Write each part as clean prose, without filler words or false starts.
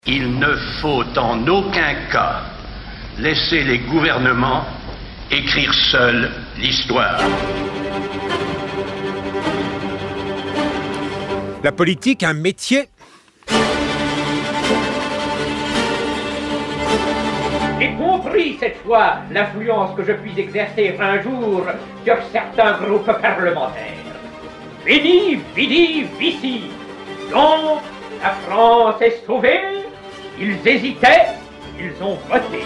Il ne faut en aucun cas laisser les gouvernements écrire seuls l'histoire. La politique, un métier. J'ai compris cette fois l'influence que je puis exercer un jour sur certains groupes parlementaires. Veni, vidi, vici. Donc, la France est sauvée. Ils hésitaient, ils ont voté.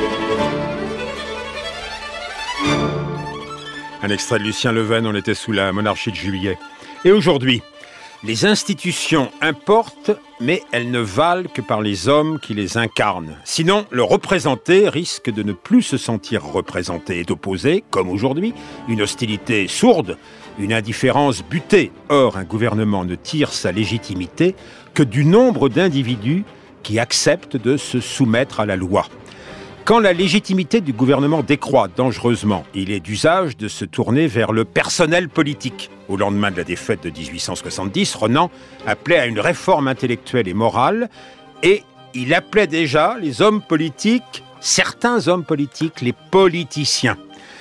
Un extrait de Lucien Leven, on était sous la monarchie de Juillet. Et aujourd'hui, les institutions importent, mais elles ne valent que par les hommes qui les incarnent. Sinon, le représenté risque de ne plus se sentir représenté et d'opposer, comme aujourd'hui, une hostilité sourde, une indifférence butée. Or, un gouvernement ne tire sa légitimité que du nombre d'individus qui acceptent de se soumettre à la loi. Quand la légitimité du gouvernement décroît dangereusement, il est d'usage de se tourner vers le personnel politique. Au lendemain de la défaite de 1870, Renan appelait à une réforme intellectuelle et morale, et il appelait déjà les hommes politiques, certains hommes politiques, les politiciens.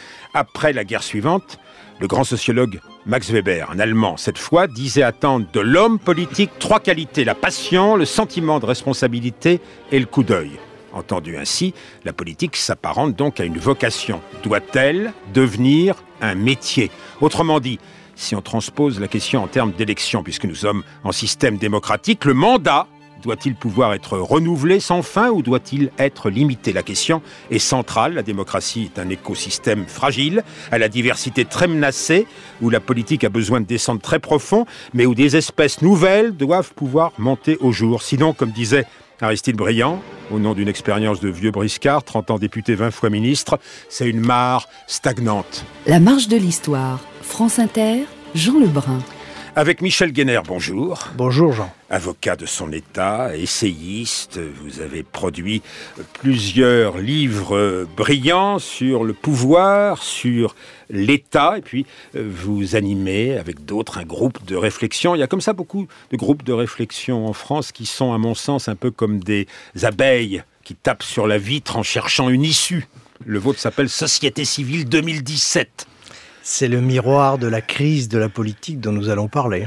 Après la guerre suivante, le grand sociologue Max Weber, un Allemand cette fois, disait attendre de l'homme politique 3 qualités, la passion, le sentiment de responsabilité et le coup d'œil. Entendu ainsi, la politique s'apparente donc à une vocation. Doit-elle devenir un métier ? Autrement dit, si on transpose la question en termes d'élection, puisque nous sommes en système démocratique, le mandat doit-il pouvoir être renouvelé sans fin ou doit-il être limité ? La question est centrale. La démocratie est un écosystème fragile, à la diversité très menacée, où la politique a besoin de descendre très profond, mais où des espèces nouvelles doivent pouvoir monter au jour. Sinon, comme disait Aristide Briand, au nom d'une expérience de vieux briscard, 30 ans député, 20 fois ministre, c'est une mare stagnante. La marche de l'histoire, France Inter, Jean Lebrun. Avec Michel Guénère, bonjour. Bonjour Jean. Avocat de son État, essayiste, vous avez produit plusieurs livres brillants sur le pouvoir, sur l'État, et puis vous animez avec d'autres un groupe de réflexion. Il y a comme ça beaucoup de groupes de réflexion en France qui sont, à mon sens, un peu comme des abeilles qui tapent sur la vitre en cherchant une issue. Le vôtre s'appelle Société civile 2017. C'est le miroir de la crise de la politique dont nous allons parler.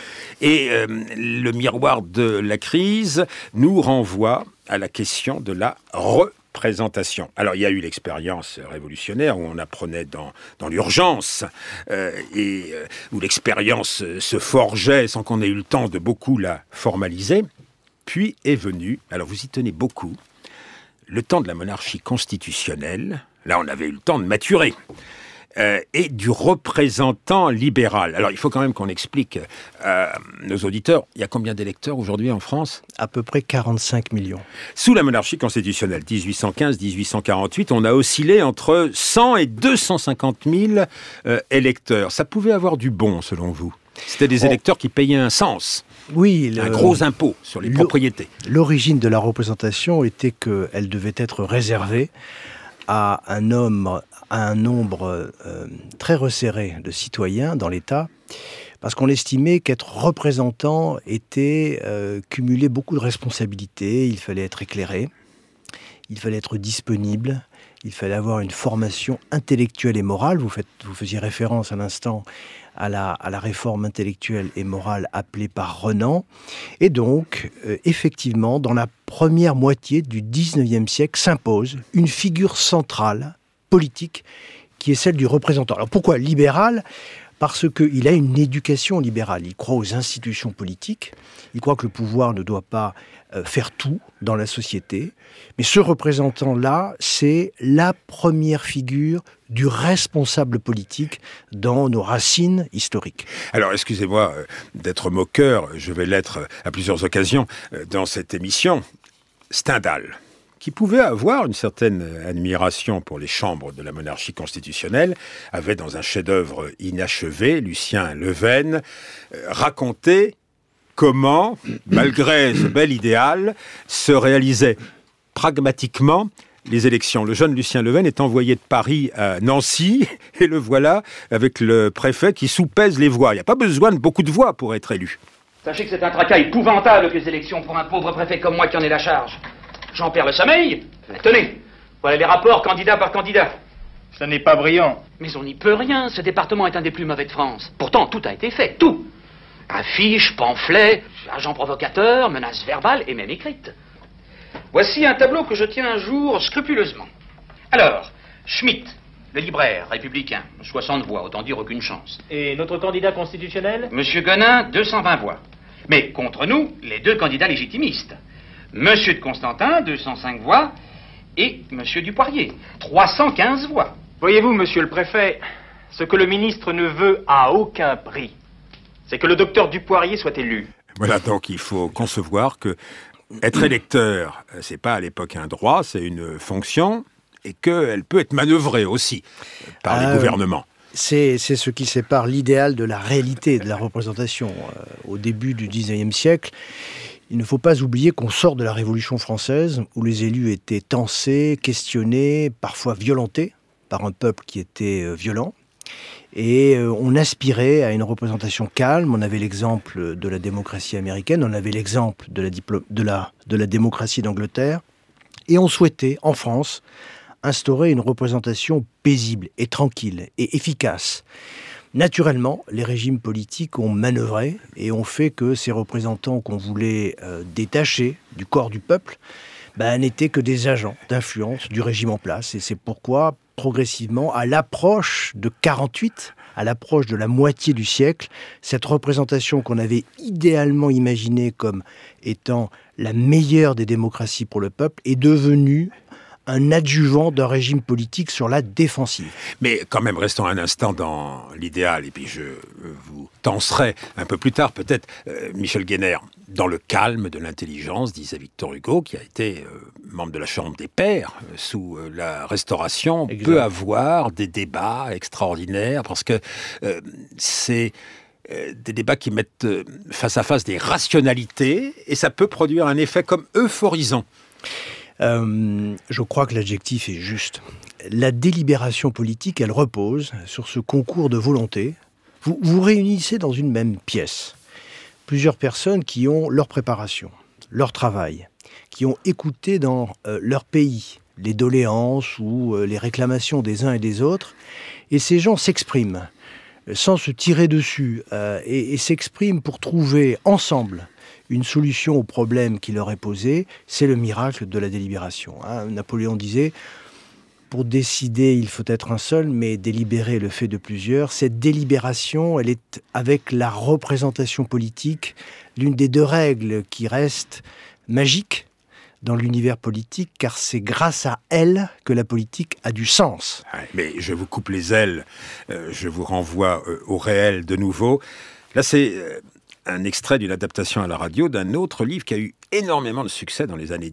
Et le miroir de la crise nous renvoie à la question de la représentation. Alors, il y a eu l'expérience révolutionnaire où on apprenait dans l'urgence et où l'expérience se forgeait sans qu'on ait eu le temps de beaucoup la formaliser. Puis est venu, alors vous y tenez beaucoup, le temps de la monarchie constitutionnelle. Là, on avait eu le temps de maturer. Et du représentant libéral. Alors, il faut quand même qu'on explique à nos auditeurs, il y a combien d'électeurs aujourd'hui en France ? À peu près 45 millions. Sous la monarchie constitutionnelle, 1815-1848, on a oscillé entre 100 et 250 000 électeurs. Ça pouvait avoir du bon, selon vous ? C'était des électeurs qui payaient un cens. Oui, un gros impôt sur les propriétés. L'origine de la représentation était qu'elle devait être réservée à un nombre très resserré de citoyens dans l'État, parce qu'on estimait qu'être représentant était cumuler beaucoup de responsabilités. Il fallait être éclairé, il fallait être disponible, il fallait avoir une formation intellectuelle et morale. Vous faisiez référence à l'instant à la réforme intellectuelle et morale appelée par Renan. Et donc, effectivement, dans la première moitié du XIXe siècle s'impose une figure centrale politique qui est celle du représentant. Alors pourquoi libéral ? Parce qu'il a une éducation libérale. Il croit aux institutions politiques, il croit que le pouvoir ne doit pas faire tout dans la société. Mais ce représentant-là, c'est la première figure du responsable politique dans nos racines historiques. Alors, excusez-moi d'être moqueur, je vais l'être à plusieurs occasions dans cette émission. Stendhal, qui pouvait avoir une certaine admiration pour les chambres de la monarchie constitutionnelle, avait dans un chef-d'œuvre inachevé, Lucien Leven, raconté comment, malgré ce bel idéal, se réalisaient pragmatiquement les élections. Le jeune Lucien Leven est envoyé de Paris à Nancy, et le voilà avec le préfet qui soupèse les voix. Il n'y a pas besoin de beaucoup de voix pour être élu. Sachez que c'est un tracas épouvantable que les élections pour un pauvre préfet comme moi qui en ai la charge. J'en perds le sommeil. Tenez, voilà les rapports candidat par candidat. Ça n'est pas brillant. Mais on n'y peut rien, ce département est un des plus mauvais de France. Pourtant, tout a été fait, tout. Affiches, pamphlets, agents provocateurs, menaces verbales et même écrites. Voici un tableau que je tiens un jour scrupuleusement. Alors, Schmitt, le libraire républicain, 60 voix, autant dire aucune chance. Et notre candidat constitutionnel? Monsieur Gonin, 220 voix. Mais contre nous, les deux candidats légitimistes. Monsieur de Constantin, 205 voix, et Monsieur Dupoirier, 315 voix. Voyez-vous, monsieur le préfet, ce que le ministre ne veut à aucun prix, c'est que le docteur Dupoirier soit élu. Voilà, donc il faut concevoir que être électeur, c'est pas à l'époque un droit, c'est une fonction, et qu'elle peut être manœuvrée aussi par les gouvernements. C'est ce qui sépare l'idéal de la réalité de la représentation. Au début du XIXe siècle, il ne faut pas oublier qu'on sort de la Révolution française, où les élus étaient tensés, questionnés, parfois violentés par un peuple qui était violent. Et on aspirait à une représentation calme. On avait l'exemple de la démocratie américaine, on avait l'exemple de la démocratie d'Angleterre. Et on souhaitait, en France, instaurer une représentation paisible et tranquille et efficace. Naturellement, les régimes politiques ont manœuvré et ont fait que ces représentants qu'on voulait détacher du corps du peuple n'étaient que des agents d'influence du régime en place. Et c'est pourquoi, progressivement, à l'approche de 48, à l'approche de la moitié du siècle, cette représentation qu'on avait idéalement imaginée comme étant la meilleure des démocraties pour le peuple est devenue un adjuvant d'un régime politique sur la défensive. Mais quand même, restons un instant dans l'idéal, et puis je vous tenserai un peu plus tard, peut-être, Michel Guénère, dans le calme de l'intelligence, disait Victor Hugo, qui a été membre de la Chambre des Pairs sous la Restauration, exact, peut avoir des débats extraordinaires, parce que c'est des débats qui mettent face à face des rationalités, et ça peut produire un effet comme euphorisant. Je crois que l'adjectif est juste. La délibération politique, elle repose sur ce concours de volonté. Vous réunissez dans une même pièce plusieurs personnes qui ont leur préparation, leur travail, qui ont écouté dans leur pays les doléances ou les réclamations des uns et des autres, et ces gens s'expriment sans se tirer dessus et s'expriment pour trouver ensemble une solution au problème qui leur est posé. C'est le miracle de la délibération. Napoléon disait, pour décider, il faut être un seul, mais délibérer le fait de plusieurs. Cette délibération, elle est, avec la représentation politique, l'une des deux règles qui restent magiques dans l'univers politique, car c'est grâce à elle que la politique a du sens. Mais je vous coupe les ailes, je vous renvoie au réel de nouveau. Là, c'est un extrait d'une adaptation à la radio d'un autre livre qui a eu énormément de succès dans les années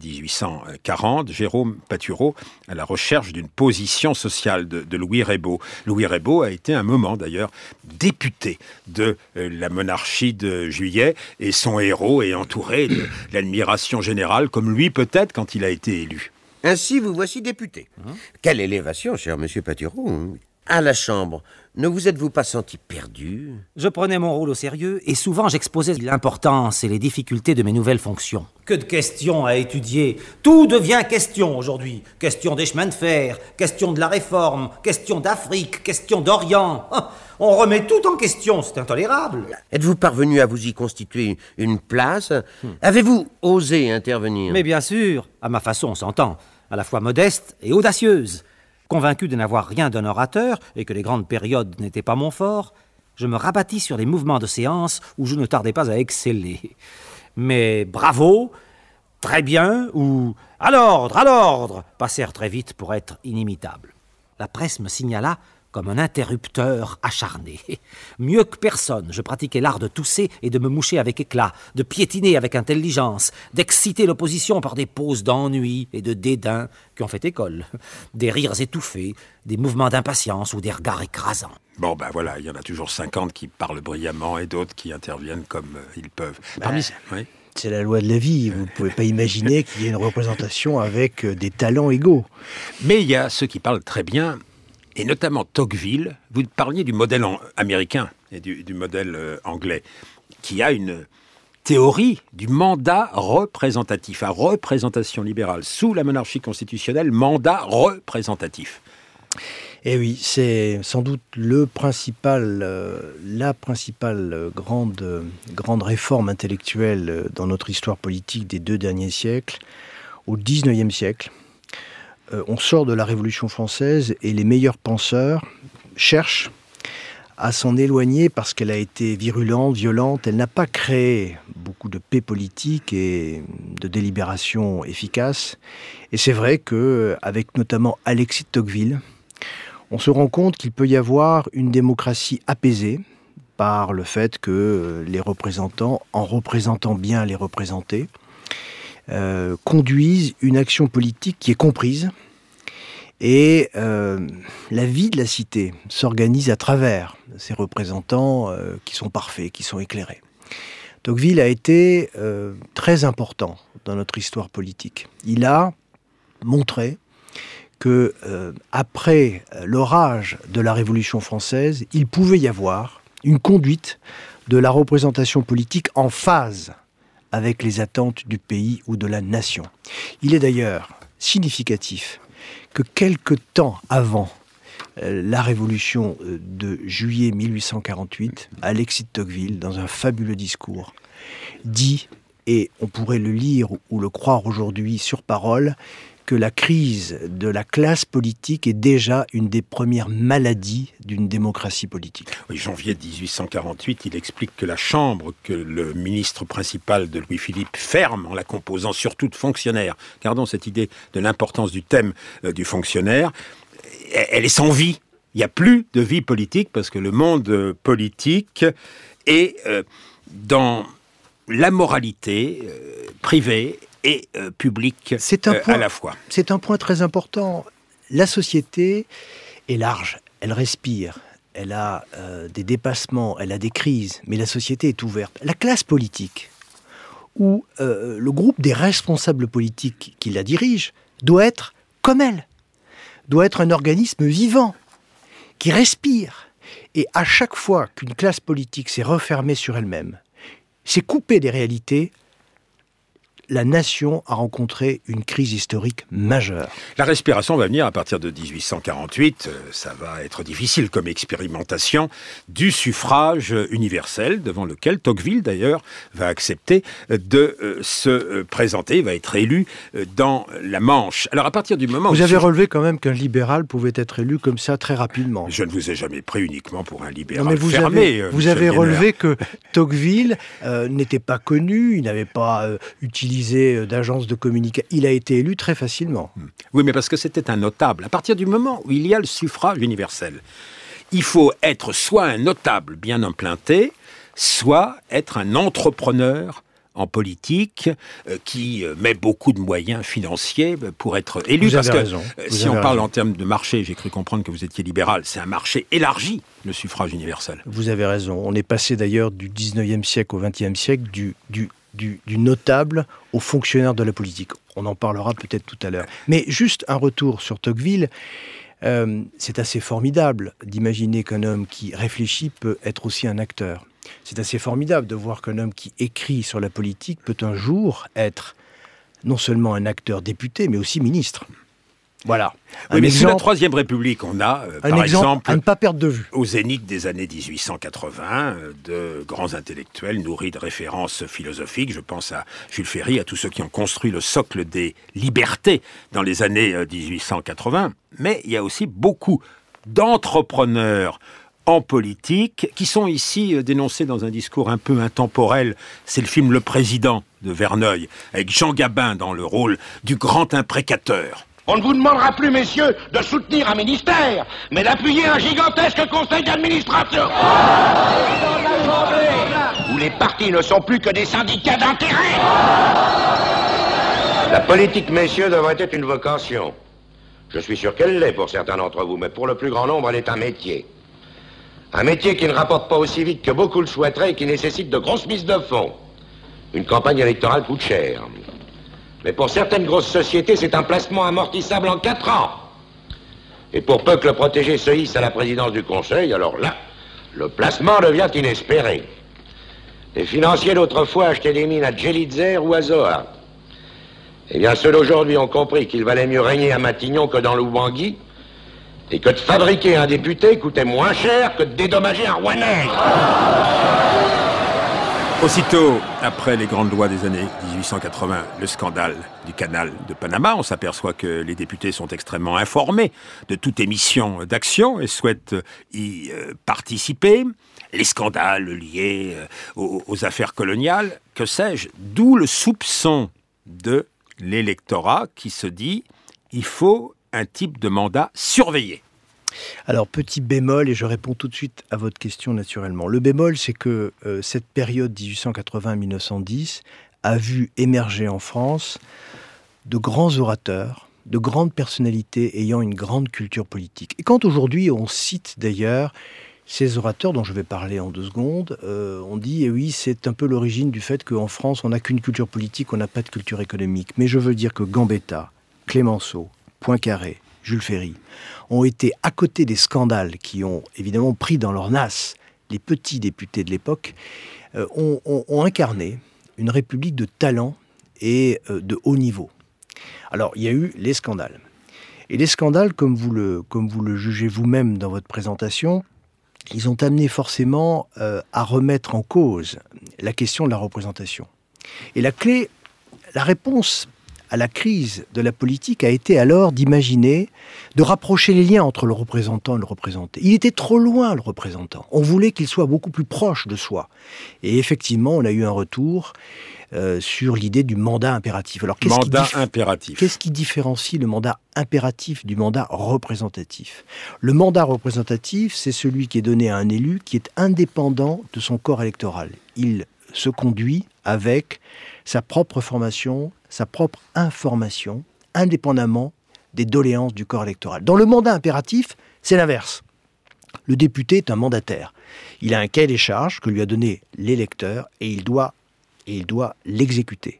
1840, Jérôme Patureau, à la recherche d'une position sociale de Louis Raybaud. Louis Raybaud a été un moment d'ailleurs député de la monarchie de Juillet, et son héros est entouré de l'admiration générale, comme lui peut-être quand il a été élu. Ainsi, vous voici député. Quelle élévation, cher monsieur Patureau. À la Chambre, ne vous êtes-vous pas senti perdu? Je prenais mon rôle au sérieux et souvent j'exposais l'importance et les difficultés de mes nouvelles fonctions. Que de questions à étudier. Tout devient question aujourd'hui. Question des chemins de fer, question de la réforme, question d'Afrique, question d'Orient. On remet tout en question, c'est intolérable. Êtes-vous parvenu à vous y constituer une place? Avez-vous osé intervenir? Mais bien sûr, à ma façon, on s'entend, à la fois modeste et audacieuse. Convaincu de n'avoir rien d'un orateur et que les grandes périodes n'étaient pas mon fort, je me rabattis sur les mouvements de séance où je ne tardais pas à exceller. Mais bravo, très bien ou à l'ordre passèrent très vite pour être inimitables. La presse me signala comme un interrupteur acharné. Mieux que personne, je pratiquais l'art de tousser et de me moucher avec éclat, de piétiner avec intelligence, d'exciter l'opposition par des poses d'ennui et de dédain qui ont fait école, des rires étouffés, des mouvements d'impatience ou des regards écrasants. Bon, voilà, il y en a toujours 50 qui parlent brillamment et d'autres qui interviennent comme ils peuvent. Oui. C'est la loi de la vie. Vous ne pouvez pas imaginer qu'il y ait une représentation avec des talents égaux. Mais il y a ceux qui parlent très bien, et notamment Tocqueville. Vous parliez du modèle américain et du modèle anglais, qui a une théorie du mandat représentatif, à représentation libérale. Sous la monarchie constitutionnelle, mandat représentatif. Eh oui, c'est sans doute la principale grande réforme intellectuelle dans notre histoire politique des 2 derniers siècles. Au XIXe siècle, on sort de la Révolution française et les meilleurs penseurs cherchent à s'en éloigner parce qu'elle a été virulente, violente. Elle n'a pas créé beaucoup de paix politique et de délibération efficace. Et c'est vrai qu'avec notamment Alexis de Tocqueville, on se rend compte qu'il peut y avoir une démocratie apaisée par le fait que les représentants, en représentant bien les représentés, conduisent une action politique qui est comprise. Et la vie de la cité s'organise à travers ces représentants qui sont parfaits, qui sont éclairés. Tocqueville a été très important dans notre histoire politique. Il a montré que après l'orage de la Révolution française, il pouvait y avoir une conduite de la représentation politique en phase avec les attentes du pays ou de la nation. Il est d'ailleurs significatif que quelque temps avant la Révolution de juillet 1848, Alexis de Tocqueville, dans un fabuleux discours, dit, et on pourrait le lire ou le croire aujourd'hui sur parole, que la crise de la classe politique est déjà une des premières maladies d'une démocratie politique. Oui, janvier 1848, il explique que la Chambre, que le ministre principal de Louis-Philippe ferme en la composant surtout de fonctionnaires, gardons cette idée de l'importance du thème du fonctionnaire, elle est sans vie. Il n'y a plus de vie politique parce que le monde politique est dans la moralité privée et publique à la fois. C'est un point très important. La société est large, elle respire, elle a des dépassements, elle a des crises, mais la société est ouverte. La classe politique, ou le groupe des responsables politiques qui la dirigent, doit être comme elle, doit être un organisme vivant, qui respire. Et à chaque fois qu'une classe politique s'est refermée sur elle-même, s'est coupée des réalités, la nation a rencontré une crise historique majeure. La respiration va venir à partir de 1848, ça va être difficile comme expérimentation, du suffrage universel, devant lequel Tocqueville d'ailleurs va accepter de se présenter, va être élu dans la Manche. Alors à partir du moment où... Vous avez relevé quand même qu'un libéral pouvait être élu comme ça très rapidement. Je ne vous ai jamais pris uniquement pour un libéral fermé. Vous avez relevé que Tocqueville n'était pas connu, il n'avait pas utilisé d'agence de communication. Il a été élu très facilement. Oui, mais parce que c'était un notable. À partir du moment où il y a le suffrage universel, il faut être soit un notable bien implanté, soit être un entrepreneur en politique qui met beaucoup de moyens financiers pour être élu. Vous avez raison. Si on parle en termes de marché, j'ai cru comprendre que vous étiez libéral, c'est un marché élargi, le suffrage universel. Vous avez raison. On est passé d'ailleurs du 19e siècle au 20e siècle, du notable au fonctionnaire de la politique. On en parlera peut-être tout à l'heure. Mais juste un retour sur Tocqueville. C'est assez formidable d'imaginer qu'un homme qui réfléchit peut être aussi un acteur. C'est assez formidable de voir qu'un homme qui écrit sur la politique peut un jour être non seulement un acteur député, mais aussi ministre. Voilà. Oui, mais sous la Troisième République, on a, par exemple, à ne pas perdre de vue. Au zénith des années 1880, de grands intellectuels nourris de références philosophiques. Je pense à Jules Ferry, à tous ceux qui ont construit le socle des libertés dans les années 1880. Mais il y a aussi beaucoup d'entrepreneurs en politique qui sont ici dénoncés dans un discours un peu intemporel. C'est le film Le Président de Verneuil, avec Jean Gabin dans le rôle du grand imprécateur. On ne vous demandera plus, messieurs, de soutenir un ministère, mais d'appuyer un gigantesque conseil d'administration. Où les partis ne sont plus que des syndicats d'intérêt. La politique, messieurs, devrait être une vocation. Je suis sûr qu'elle l'est pour certains d'entre vous, mais pour le plus grand nombre, elle est un métier. Un métier qui ne rapporte pas aussi vite que beaucoup le souhaiteraient et qui nécessite de grosses mises de fonds. Une campagne électorale coûte cher. Mais pour certaines grosses sociétés, c'est un placement amortissable en 4 ans. Et pour peu que le protégé se hisse à la présidence du Conseil, alors là, le placement devient inespéré. Les financiers d'autrefois achetaient des mines à Djelitzer ou à Zoa. Eh bien, ceux d'aujourd'hui ont compris qu'il valait mieux régner à Matignon que dans l'Oubangui, et que de fabriquer un député coûtait moins cher que de dédommager un Rouennais. Aussitôt, après les grandes lois des années 1880, le scandale du canal de Panama, on s'aperçoit que les députés sont extrêmement informés de toute émission d'action et souhaitent y participer. Les scandales liés aux affaires coloniales, que sais-je, d'où le soupçon de l'électorat qui se dit « il faut un type de mandat surveillé ». Alors, petit bémol, et je réponds tout de suite à votre question naturellement. Le bémol, c'est que cette période 1880-1910 a vu émerger en France de grands orateurs, de grandes personnalités ayant une grande culture politique. Et quand aujourd'hui on cite d'ailleurs ces orateurs dont je vais parler en 2 secondes, on dit, oui, c'est un peu l'origine du fait qu'en France, on n'a qu'une culture politique, on n'a pas de culture économique. Mais je veux dire que Gambetta, Clémenceau, Poincaré, Jules Ferry, ont été à côté des scandales qui ont évidemment pris dans leur nasse les petits députés de l'époque, ont incarné une république de talent et de haut niveau. Alors, il y a eu les scandales. Et les scandales, comme vous le jugez vous-même dans votre présentation, ils ont amené forcément à remettre en cause la question de la représentation. Et la réponse à la crise de la politique a été alors d'imaginer, de rapprocher les liens entre le représentant et le représenté. Il était trop loin, le représentant. On voulait qu'il soit beaucoup plus proche de soi. Et effectivement, on a eu un retour sur l'idée du mandat impératif. Alors, qu'est-ce qui différencie le mandat impératif du mandat représentatif ? Le mandat représentatif, c'est celui qui est donné à un élu qui est indépendant de son corps électoral. Il se conduit avec sa propre formation, sa propre information, indépendamment des doléances du corps électoral. Dans le mandat impératif, c'est l'inverse. Le député est un mandataire. Il a un cahier des charges que lui a donné l'électeur et il doit l'exécuter.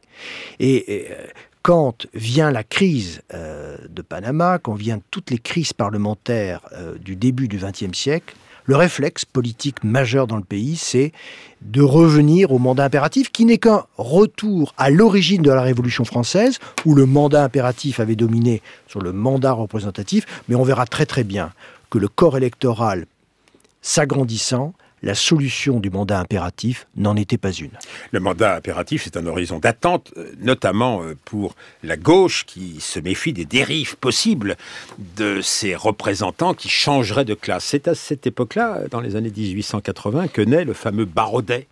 Et quand vient la crise de Panama, quand viennent toutes les crises parlementaires du début du XXe siècle, le réflexe politique majeur dans le pays, c'est de revenir au mandat impératif, qui n'est qu'un retour à l'origine de la Révolution française, où le mandat impératif avait dominé sur le mandat représentatif, mais on verra très très bien que le corps électoral s'agrandissant, la solution du mandat impératif n'en était pas une. Le mandat impératif, c'est un horizon d'attente, notamment pour la gauche qui se méfie des dérives possibles de ces représentants qui changeraient de classe. C'est à cette époque-là, dans les années 1880, que naît le fameux Barodet.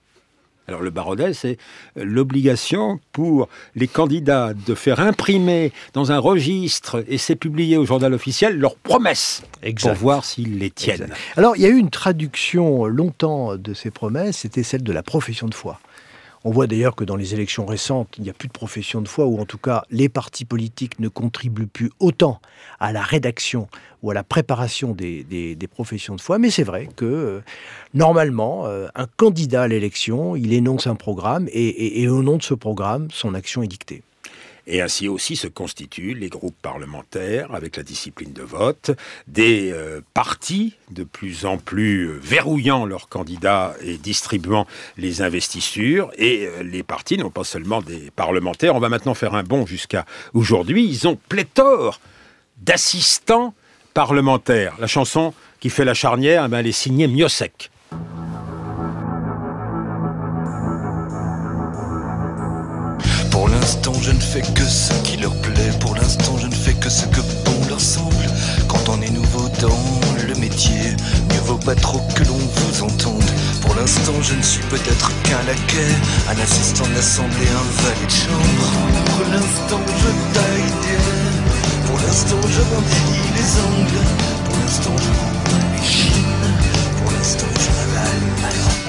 Alors le Barodet, c'est l'obligation pour les candidats de faire imprimer dans un registre, et c'est publié au journal officiel, leurs promesses, pour voir s'ils les tiennent. Exact. Alors il y a eu une traduction longtemps de ces promesses, c'était celle de la profession de foi. On voit d'ailleurs que dans les élections récentes, il n'y a plus de profession de foi, ou en tout cas, les partis politiques ne contribuent plus autant à la rédaction ou à la préparation des professions de foi. Mais c'est vrai que, normalement, un candidat à l'élection, il énonce un programme, et au nom de ce programme, son action est dictée. Et ainsi aussi se constituent les groupes parlementaires avec la discipline de vote, des partis de plus en plus verrouillant leurs candidats et distribuant les investitures. Et les partis n'ont pas seulement des parlementaires. On va maintenant faire un bond jusqu'à aujourd'hui. Ils ont pléthore d'assistants parlementaires. La chanson qui fait la charnière, elle est signée Miossec. Pour l'instant, je ne fais que ce qui leur plaît. Pour l'instant, je ne fais que ce que bon leur semble. Quand on est nouveau dans le métier, mieux vaut pas trop que l'on vous entende. Pour l'instant, je ne suis peut-être qu'un laquais, un assistant de l'assemblée, un valet de chambre. Pour l'instant, je taille des raies. Pour l'instant, je bandille les ongles. Pour l'instant, je rends les chines. Pour l'instant, je m'avale ma langue.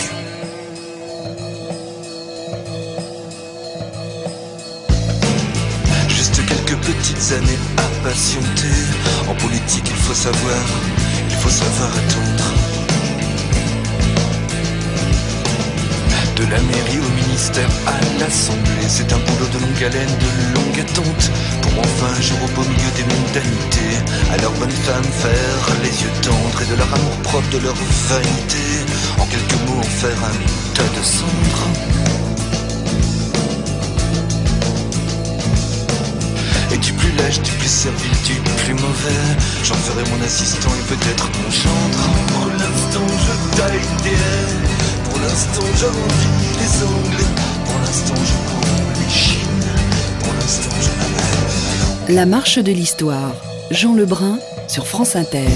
Petites années à patienter. En politique, il faut savoir attendre. De la mairie au ministère à l'Assemblée, c'est un boulot de longue haleine, de longue attente, pour enfin un jour au beau milieu des mondanités, à leurs bonnes femmes faire les yeux tendres et de leur amour propre, de leur vanité, En quelques mots, en faire un tas de cendres. Et du plus lâche, du plus servile, du plus mauvais, j'en ferai mon assistant et peut-être mon gendre. Pour l'instant je taille l'idéal, pour l'instant j'arrondis les ongles, pour l'instant je cours les chines, pour l'instant je m'amène. La marche de l'histoire, Jean Lebrun sur France Inter.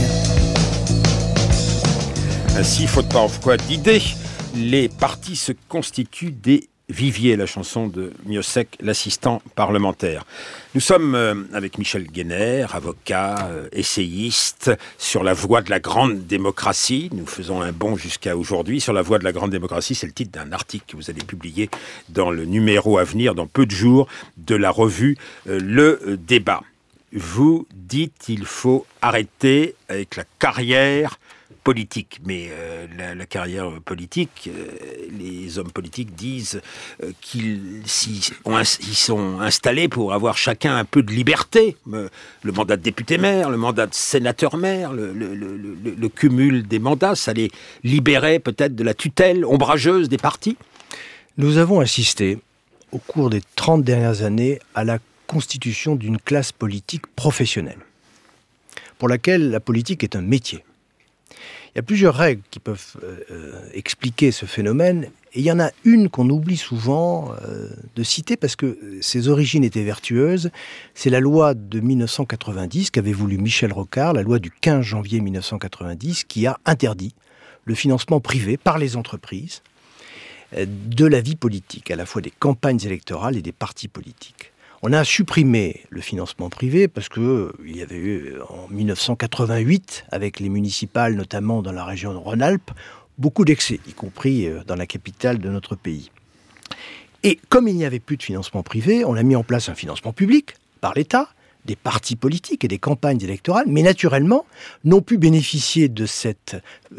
Ainsi, faute parfois d'idées, les partis se constituent des viviers, la chanson de Miossec, l'assistant parlementaire. Nous sommes avec Michel Guéner, avocat, essayiste, sur la voie de la grande démocratie. Nous faisons un bond jusqu'à aujourd'hui. Sur la voie de la grande démocratie, c'est le titre d'un article que vous allez publier dans le numéro à venir, dans peu de jours, de la revue Le Débat. Vous dites qu'il faut arrêter avec la carrière politique. Mais la carrière politique, les hommes politiques disent qu'ils sont installés pour avoir chacun un peu de liberté. Le mandat de député-maire, le mandat de sénateur-maire, le cumul des mandats, ça les libérait peut-être de la tutelle ombrageuse des partis. Nous avons assisté, au cours des 30 dernières années, à la constitution d'une classe politique professionnelle, pour laquelle la politique est un métier. Il y a plusieurs règles qui peuvent expliquer ce phénomène, et il y en a une qu'on oublie souvent de citer parce que ses origines étaient vertueuses. C'est la loi de 1990 qu'avait voulu Michel Rocard, la loi du 15 janvier 1990, qui a interdit le financement privé par les entreprises de la vie politique, à la fois des campagnes électorales et des partis politiques. On a supprimé le financement privé parce que il y avait eu en 1988, avec les municipales, notamment dans la région de Rhône-Alpes, beaucoup d'excès, y compris dans la capitale de notre pays. Et comme il n'y avait plus de financement privé, on a mis en place un financement public par l'État, des partis politiques et des campagnes électorales, mais naturellement n'ont pu bénéficier de cette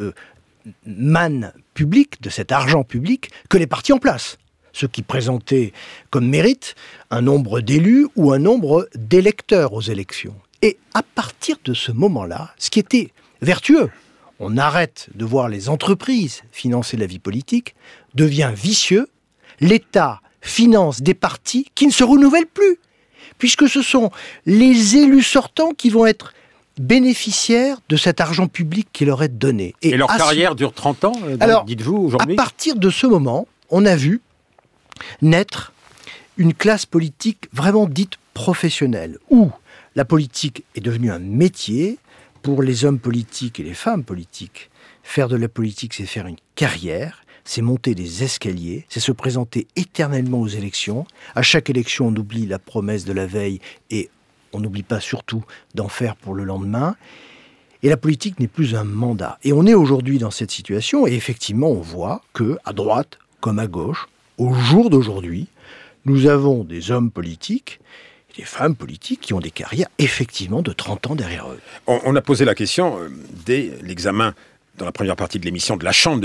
manne publique, de cet argent public, que les partis en place. Ceux qui présentaient comme mérite un nombre d'élus ou un nombre d'électeurs aux élections. Et à partir de ce moment-là, ce qui était vertueux, on arrête de voir les entreprises financer la vie politique, devient vicieux, l'État finance des partis qui ne se renouvellent plus, puisque ce sont les élus sortants qui vont être bénéficiaires de cet argent public qui leur est donné. Et leur carrière dure 30 ans, alors, dites-vous, aujourd'hui ? À partir de ce moment, on a vu naître une classe politique vraiment dite professionnelle, où la politique est devenue un métier pour les hommes politiques et les femmes politiques. Faire de la politique, c'est faire une carrière, c'est monter des escaliers, c'est se présenter éternellement aux élections. À chaque élection, on oublie la promesse de la veille et on n'oublie pas surtout d'en faire pour le lendemain. Et la politique n'est plus un mandat. Et on est aujourd'hui dans cette situation, et effectivement, on voit que, à droite comme à gauche, au jour d'aujourd'hui, nous avons des hommes politiques et des femmes politiques qui ont des carrières effectivement de 30 ans derrière eux. On a posé la question dès l'examen, dans la première partie de l'émission, de la Chambre de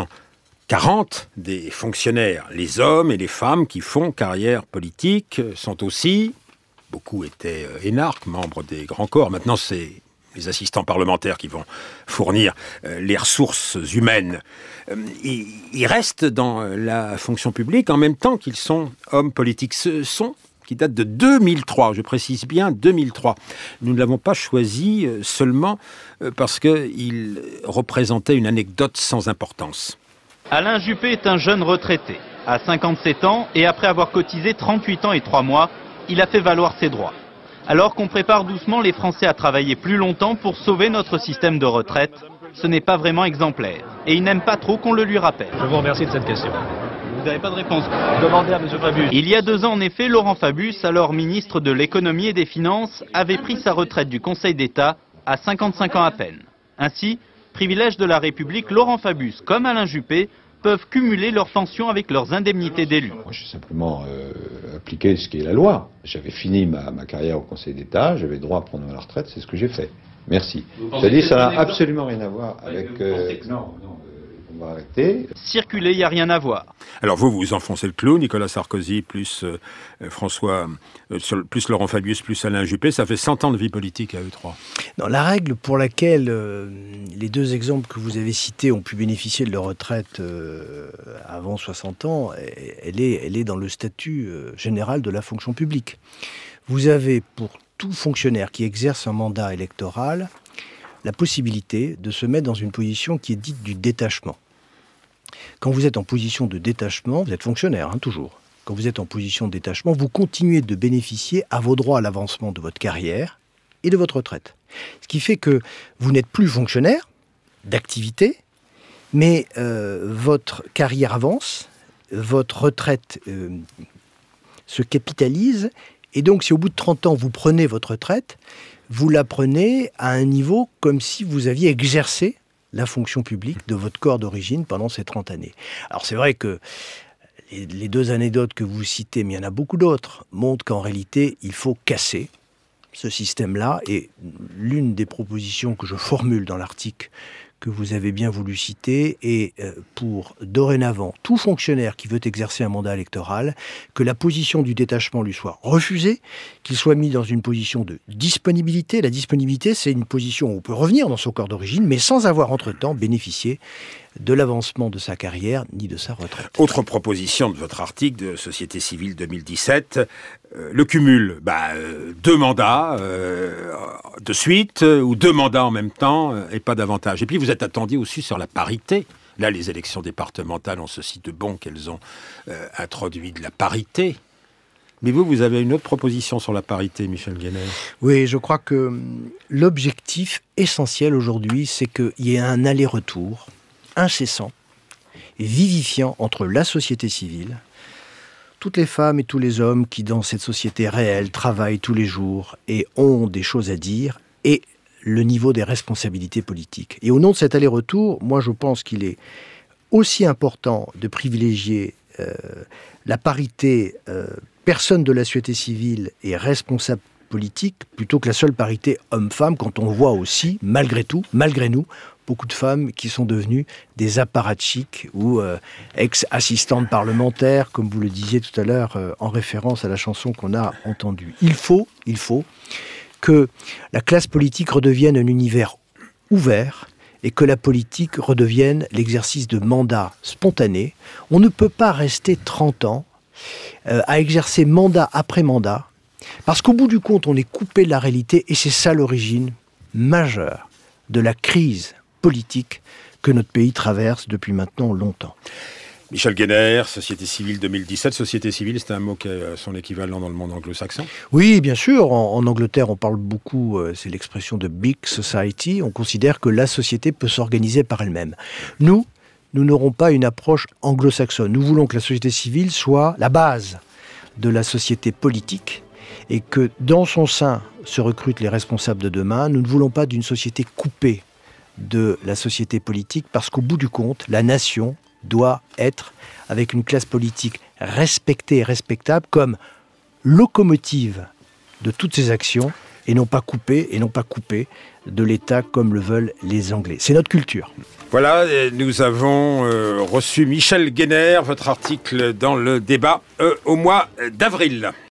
1840, des fonctionnaires. Les hommes et les femmes qui font carrière politique sont aussi, beaucoup étaient énarques, membres des grands corps. Maintenant, c'est les assistants parlementaires qui vont fournir les ressources humaines. Ils restent dans la fonction publique en même temps qu'ils sont hommes politiques. Ce sont qui date de 2003, je précise bien 2003. Nous ne l'avons pas choisi seulement parce qu'il représentait une anecdote sans importance. Alain Juppé est un jeune retraité, à 57 ans, et après avoir cotisé 38 ans et 3 mois, il a fait valoir ses droits. Alors qu'on prépare doucement les Français à travailler plus longtemps pour sauver notre système de retraite, ce n'est pas vraiment exemplaire. Et il n'aime pas trop qu'on le lui rappelle. Je vous remercie de cette question. Vous n'avez pas de réponse. Demandez à M. Fabius. Il y a 2 ans, en effet, Laurent Fabius, alors ministre de l'économie et des finances, avait pris sa retraite du Conseil d'État à 55 ans à peine. Ainsi, privilège de la République, Laurent Fabius, comme Alain Juppé, peuvent cumuler leurs pensions avec leurs indemnités d'élus. Moi, j'ai simplement appliqué ce qui est la loi. J'avais fini ma carrière au Conseil d'État, j'avais droit à prendre ma retraite, c'est ce que j'ai fait. Merci. C'est-à-dire ça n'a absolument rien à voir avec... non, On va arrêter. Circuler, il n'y a rien à voir. Alors vous enfoncez le clou, Nicolas Sarkozy, plus plus Laurent Fabius, plus Alain Juppé, ça fait 100 ans de vie politique à eux trois. Non, la règle pour laquelle les deux exemples que vous avez cités ont pu bénéficier de leur retraite avant 60 ans, elle est dans le statut général de la fonction publique. Vous avez pour tout fonctionnaire qui exerce un mandat électoral la possibilité de se mettre dans une position qui est dite du détachement. Quand vous êtes en position de détachement, vous êtes fonctionnaire, toujours. Quand vous êtes en position de détachement, vous continuez de bénéficier à vos droits à l'avancement de votre carrière et de votre retraite. Ce qui fait que vous n'êtes plus fonctionnaire d'activité, mais votre carrière avance, votre retraite se capitalise, et donc si au bout de 30 ans vous prenez votre retraite, vous la prenez à un niveau comme si vous aviez exercé la fonction publique de votre corps d'origine pendant ces 30 années. Alors c'est vrai que les deux anecdotes que vous citez, mais il y en a beaucoup d'autres, montrent qu'en réalité, il faut casser ce système-là. Et l'une des propositions que je formule dans l'article que vous avez bien voulu citer est pour dorénavant tout fonctionnaire qui veut exercer un mandat électoral, que la position du détachement lui soit refusée, qu'il soit mis dans une position de disponibilité. La disponibilité, c'est une position où on peut revenir dans son corps d'origine, mais sans avoir entre-temps bénéficié de l'avancement de sa carrière ni de sa retraite. Autre proposition de votre article de Société civile 2017, le cumul, 2 mandats de suite ou 2 mandats en même temps et pas davantage. Et puis vous êtes attendu aussi sur la parité. Là, les élections départementales ont ceci de bon qu'elles ont introduit de la parité. Mais vous avez une autre proposition sur la parité, Michel Guénère. Oui, je crois que l'objectif essentiel aujourd'hui, c'est qu'il y ait un aller-retour incessant et vivifiant entre la société civile, toutes les femmes et tous les hommes qui dans cette société réelle travaillent tous les jours et ont des choses à dire, et le niveau des responsabilités politiques. Et au nom de cet aller-retour, moi je pense qu'il est aussi important de privilégier la parité personne de la société civile et responsable politique plutôt que la seule parité homme-femme, quand on voit aussi, malgré tout, malgré nous, beaucoup de femmes qui sont devenues des apparatchiks ou ex-assistantes parlementaires, comme vous le disiez tout à l'heure, en référence à la chanson qu'on a entendue. Il faut que la classe politique redevienne un univers ouvert et que la politique redevienne l'exercice de mandats spontanés. On ne peut pas rester 30 ans à exercer mandat après mandat, parce qu'au bout du compte, on est coupé de la réalité, et c'est ça l'origine majeure de la crise politique que notre pays traverse depuis maintenant longtemps. Michel Guénère, Société civile 2017. Société civile, c'est un mot qui a son équivalent dans le monde anglo-saxon? Oui, bien sûr. En Angleterre, on parle beaucoup, c'est l'expression de big society. On considère que la société peut s'organiser par elle-même. Nous n'aurons pas une approche anglo-saxonne. Nous voulons que la société civile soit la base de la société politique et que dans son sein se recrutent les responsables de demain. Nous ne voulons pas d'une société coupée de la société politique, parce qu'au bout du compte, la nation doit être, avec une classe politique respectée et respectable, comme locomotive de toutes ses actions, et non pas coupée de l'État comme le veulent les Anglais. C'est notre culture. Voilà, nous avons reçu Michel Guénère, votre article dans Le Débat au mois d'avril.